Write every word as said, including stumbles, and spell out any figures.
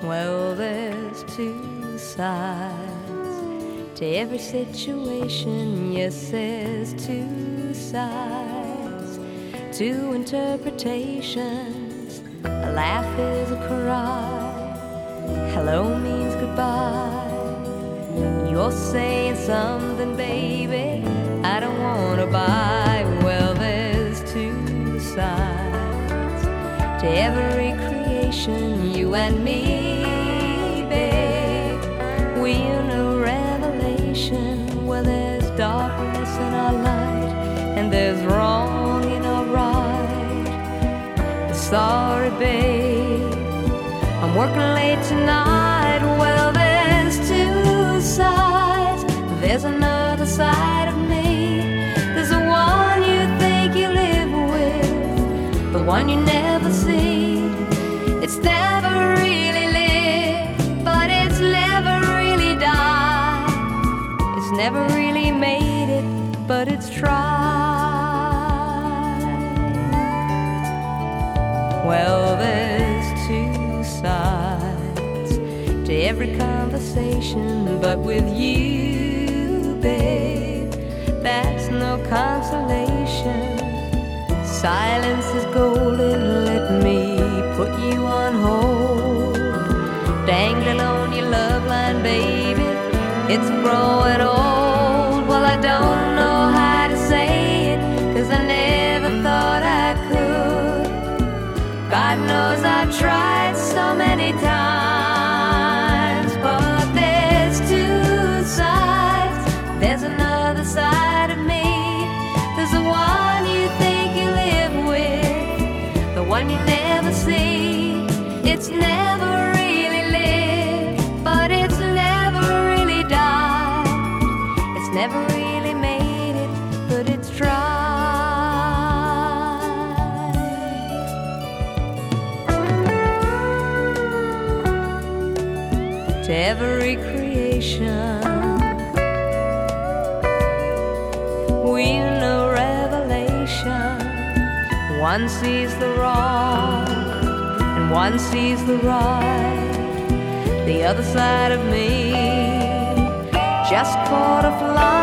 Well, there's two sides to every situation. Yes, there's two sides, two interpretations. A laugh is a cry, hello means goodbye. You're saying something, baby, I don't wanna buy. Well, there's two sides to every creation, you and me, babe. We in a revelation where there's darkness in our light and there's wrong in our right. Sorry, babe, I'm working late tonight. Well, there's two sides, there's another side of me. There's the one you think you live with, the one you never see. It's never really lived, but it's never really died. It's never really made it, but it's tried. Well, there's two sides to every conversation, but with you, babe, that's no consolation. Silence is golden, let me put you on hold. Dangling on your love line, baby, it's growing old. Well, I don't know how to say it, 'cause I never thought I could. God knows I've tried so many times, but there's two sides, there's another side of me. There's the one you think you live with, the one you never see. It's never really lived, but it's never really died. It's never really made it, but it's tried. To every creation, we know revelation. One sees the wrong and one sees the right. The other side of me just caught a fly.